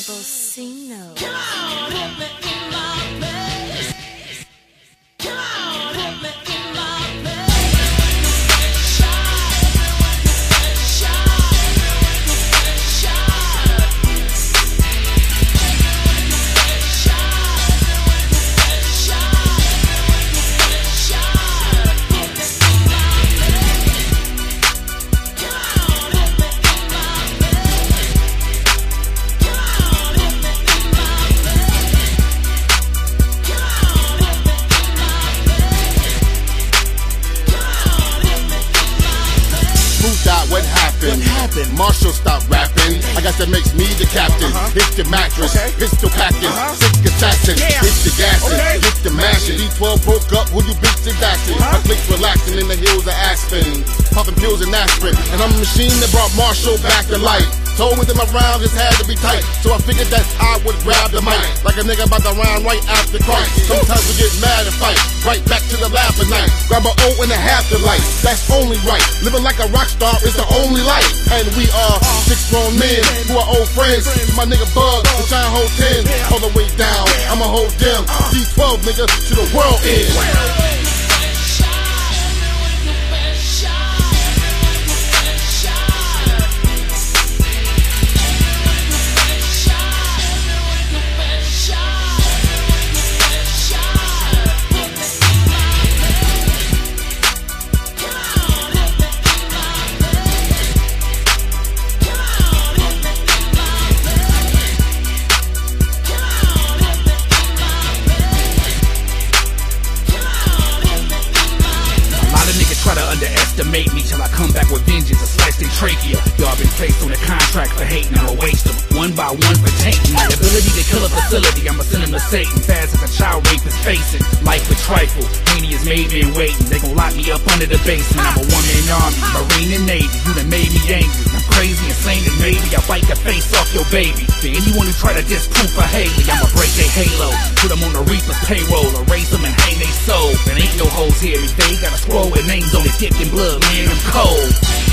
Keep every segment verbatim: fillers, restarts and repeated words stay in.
Bocino. Come on, hit me in my place. Come on, hit me in my place. Shine, shine, What happened? What happened? Marshall stopped rapping. I guess that makes me the captain. Uh-huh. Hit the mattress, Okay. pistol packing, Uh-huh. sick assassin. Yeah. Hit the gassing, Okay. hit the mashing. D twelve broke up, who you bitch is asking? Uh-huh. My flicks relaxing in the hills of Aspen, popping pills and aspirin. And I'm a machine that brought Marshall back to life. Told me that my round just had to be tight, so I figured that I would grab the mic like a nigga about to round right after Christ. Sometimes we get mad and fight, right back to the laugh at night. Grab an O and a half the light, that's only right. Living like a rock star is the only life. And we are six grown men who are old friends. My nigga Bug, the Shine hold ten, all the way down. I'ma hold them. D twelve nigga to the world end. Try to underestimate me till I come back with vengeance, a slice in trachea. Y'all been placed on a contract for hating, I'ma waste them one by one for tainting. My ability to kill a facility, I'ma send them to Satan. Fast as a child rapist facing life with trifle. Heinous made me waiting. They gon' lock me up under the basement. I'm a one-man army, Marine and Navy. You done made me angry. I'm crazy, insane, and maybe I'll bite the face off your baby. To anyone who try to disprove for Haley, I'ma break their halo, put them on the Reaper's payroll, erase them and hang they soul. There ain't no hoes here today. Got a scroll with names on it dipped in blood, man, I'm cold.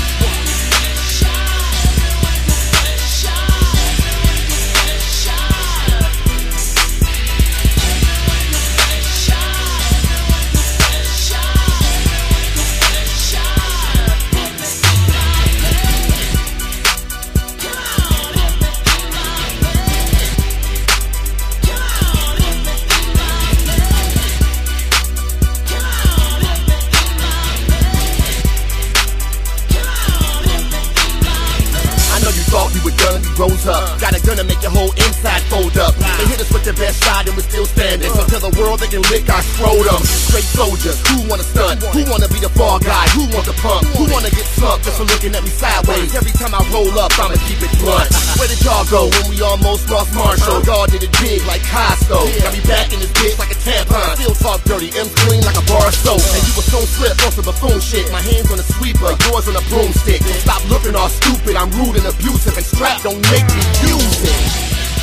Rose up, got a gun to make your whole inside fold up. They hit us with the best shot and we're still standing. So tell the world they can lick our scrotum. Straight soldiers, who wanna stunt? Who wanna be the fall guy? Who wants to pump? Who wanna get slumped just for looking at me sideways? Every time I roll up, I'ma keep it blunt. Where did y'all go when we almost lost Marshall? Y'all did it big like Costco. Got me back in this bitch like a tampon. Still talk dirty, M's clean like a bar of soap. And you was so slip on some buffoon shit. My hands on a sweeper, yours on a broomstick. Stop looking all stupid, I'm rude and abusive, and strap don't make me use it.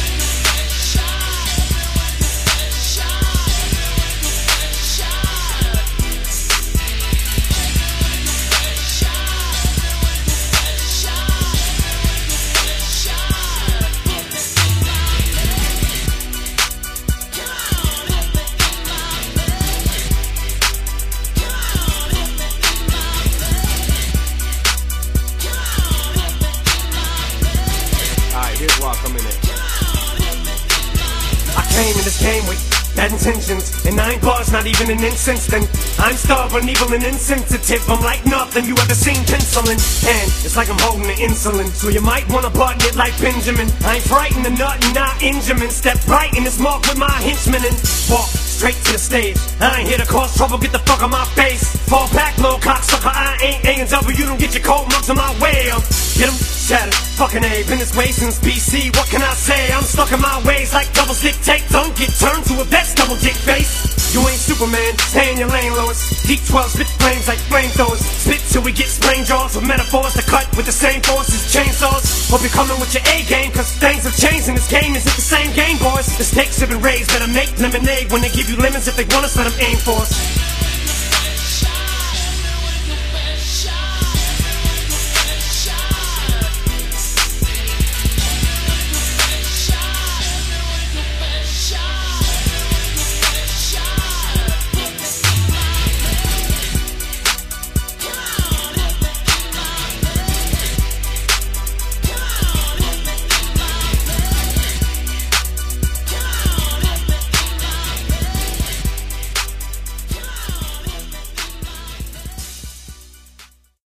Here's why I come in it. I came in this game with bad intentions, and nine bars, not even an incense. Then I'm stubborn, evil, and insensitive. I'm like nothing you ever seen penciling. And it's like I'm holding the insulin, so you might wanna button it like Benjamin. I ain't frightened of nothing, not Injamin. Step right in this mark with my henchmen and walk straight to the stage. I ain't here to cause trouble, get the fuck on my face. Fall back, little cocksucker, I ain't A and W. You don't get your cold mugs in my way. Um, get 'em shattered, fucking A. Been this way since B C, what can I say? I'm stuck in my ways like double stick tape. Don't get turned to a vet's double dick face. You ain't Superman, stay in your lane, Lois. D twelve spit flames like flamethrowers. Spit till we get sprain jaws with metaphors to cut with the same force as chainsaws. Hope you're coming with your A game, cause things have changed in this game. Is it the same game, boys? The stakes have been raised, better make lemonade when they give you lemons. If they want us, let them aim for us.